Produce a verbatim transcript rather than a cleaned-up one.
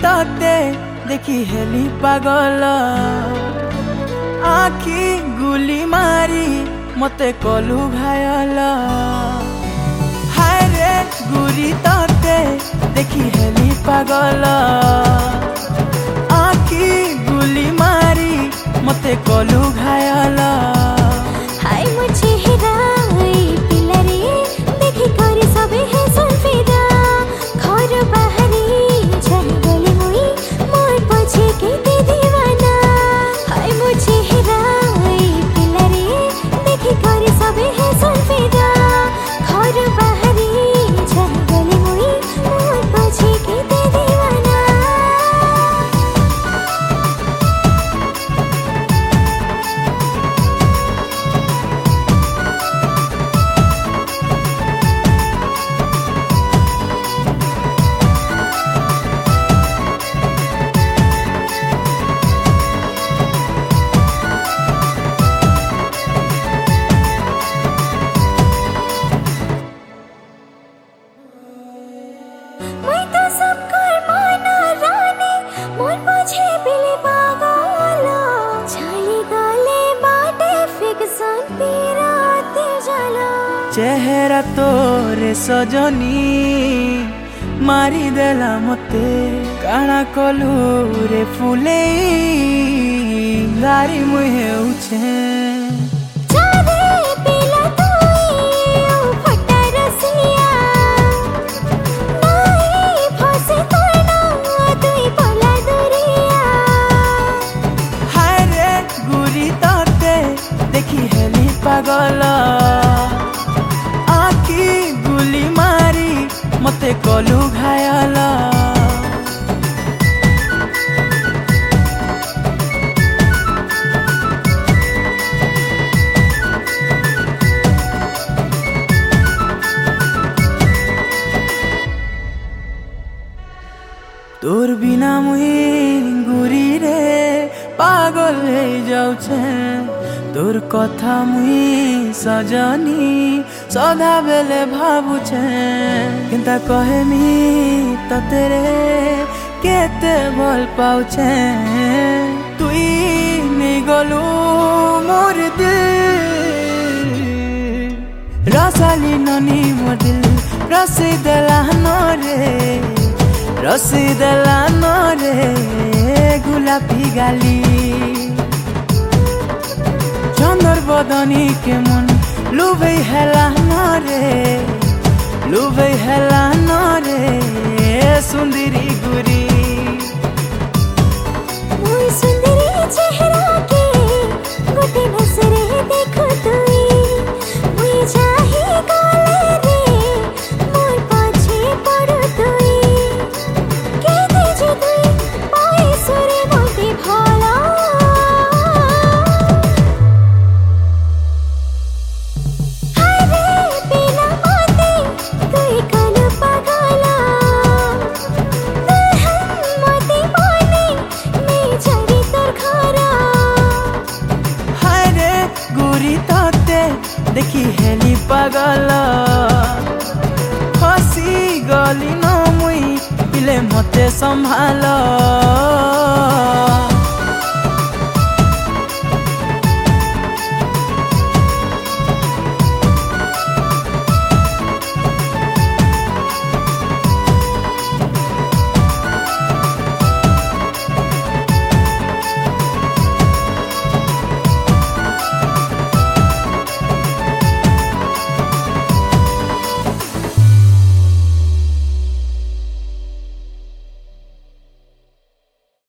तते देखी हेली पागल आखी गुली मारी मते कलु घायल हाय रे गुरी तते देखी हेली पागल आखी गुली मारी मते कलु घायल हाय मुझे हेराई पिला रे देखी करी सबे है सल्फेदा घर बाहरी चल गली मुई मोर पछे के दे दीवाना हाय मुझे हेराई पिला रे देखी करी सबे है सल्फेदा घर बाहरी चल गली मुई मोर पछे के दे दीवाना मैं तो सब कर माना रानी मोर पछे बिले पागल छाली गले बाटे फिक्सन पीराते जाला चेहरा तोरे सजनी मारी देला मते काना कलु रे फुले गारी मुहे उछे जादे पिला तोई ओ फटा रसिया नहीं फसे तोना तुई पला दुरिया हाय रे गुरी तते देखी हेली पागल आखी गुली मारी मते कलु घायल तोर बिना मुई गुरी रे पागल हो जाऊछे तोर कथा मुई सजनी सदा बेले भावुछे किंता कहेमी तते रे केते भल पाउछे तुई नहीं गलु मोर दिल रसाली ननी मोर दिल रसी देला रे रसी देला रे गुलापी गाली चंदर बदनी के मन लुबे हेला रे लुबे हेला रे सुंदरी गुरी मोर सुंदरी चेहरा के गोटे नजरे देखो तुई मुई चाहे गले रे मोर पछे पड़ो तुई के दे जे तुई पाए सुरे मोते भला हाय रे बिना मोते तुई कलु पागला दुल्हन मोते माने मैं चली तोर घरा हाय रे गुरी तते देखी हेली पागल फसी गली न मुई पिले मते संभाल।